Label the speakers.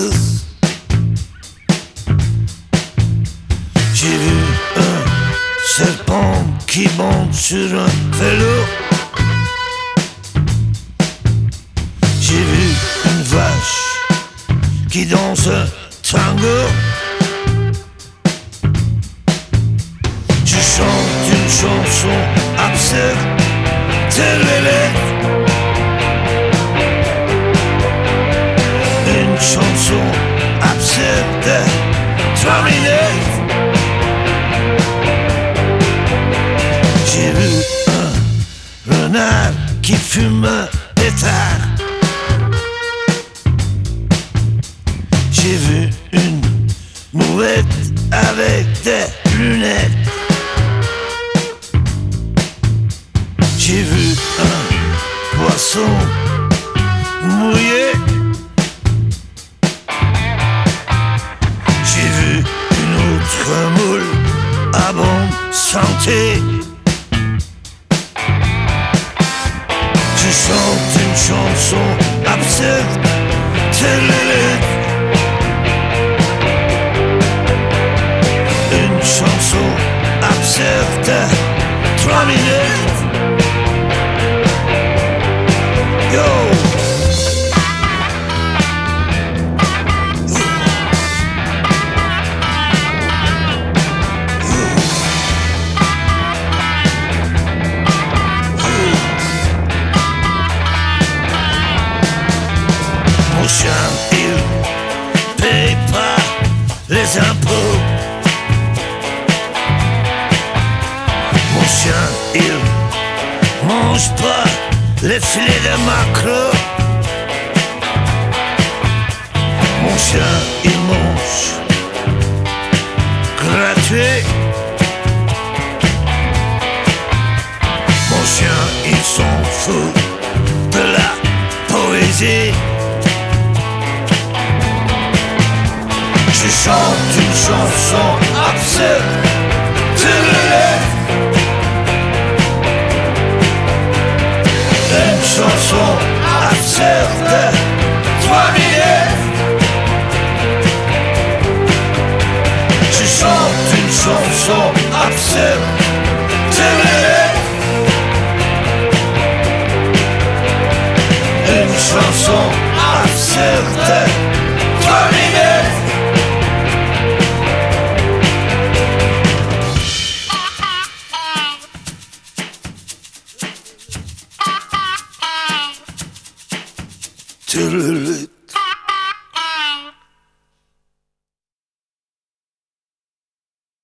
Speaker 1: J'ai vu un serpent qui monte sur un vélo. J'ai vu une vache qui danse un tango. Je chante une chanson absurde, telle l'élève. Une chanson absurde, 3 minutes. J'ai vu un renard qui fume un pétard. J'ai vu une mouette avec des lunettes. J'ai vu un poisson mouillé. J'ai vu une autre moule à bonne santé. Je chante une chanson absurde, telle l'élève. Une chanson absurde, 3 minutes. Yo! Mon chien, il paye pas les impôts. Mon chien, il mange pas les filets de maquereau. Mon chien, il mange gratuit. Mon chien, il s'en fout de la poésie. Je chante une chanson absurde, telle l'élève. Une chanson absurde, 3 minutes. Je chante une chanson absurde, telle l'élève. Une chanson absurde, 3 minutes. Telle l'élève.